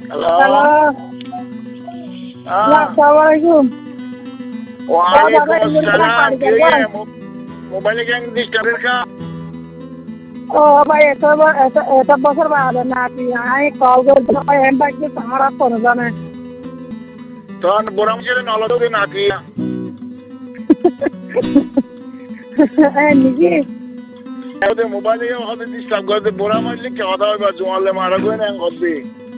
hello hello আসসালামু আলাইকুম ওয়ালাইকুম আসসালাম কে মোবাইলে কেন ডিস্টার্বের কা ও ভাই এত বছর বাদে নাকি আমি কল করতে ভাই এম ভাই কি তোমার ফোন জানে তখন বড় মুখে নলদে নাকি নাকি ওদের মোবাইলে হতে ডিস্টার্ব করতে বড় মারলে কে কথা হবে জোয়ালে মারা গো না করবে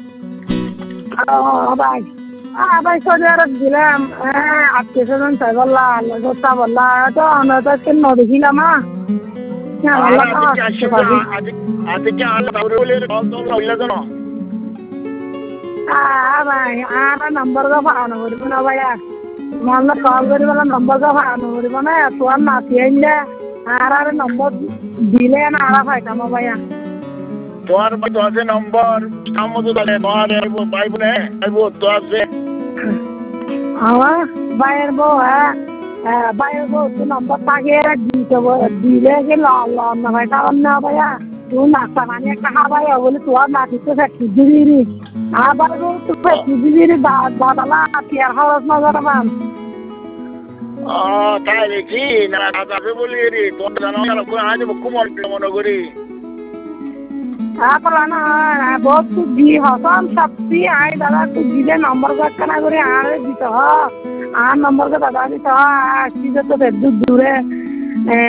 ভাই ভাই সৌদি আরব দিলাম আত্মীয় স্বজন তাই বললা আল্লাহ বললা তো আমরা তো কেন দেখিলাম আজকে আল্লাহ তাহলে বলে কল তো হইলা তো না ভাই আর নম্বর তো পাওয়ানো করবো না ভাইয়া মনে কল করি বলে নম্বর তো পাওয়ানো করবো না তোমার নাতি আইলে আর নম্বর দিলে না আর পাইতাম ভাইয়া তোমার তো আছে নম্বর সামতো তাহলে তোমার ভাই বোনে তো আছে আমার ভাইয়ের বউ ভাইয়ের বউ তো নম্বর থাকে দিলে কি লন্ন ভাই কারণ না ভাইয়া তুই নাস্তা পানি একটা খাবাই বলে তোমার নাতি তো ফ্যাক্টরি দিবি আবার তো ফ্যাক্টরি দিবি বাদালা আর খরচ না জানাবান তাই দেখি না আছে বলি রে তোর জানো আজ কুমার মনে করি তারপর না বহুত তো দি হসম সত্যি আই দাদা তো দিলে নম্বর কানা করে আর দিতে হ আর নম্বর দাদা দিতে হ আসছি তো দূরে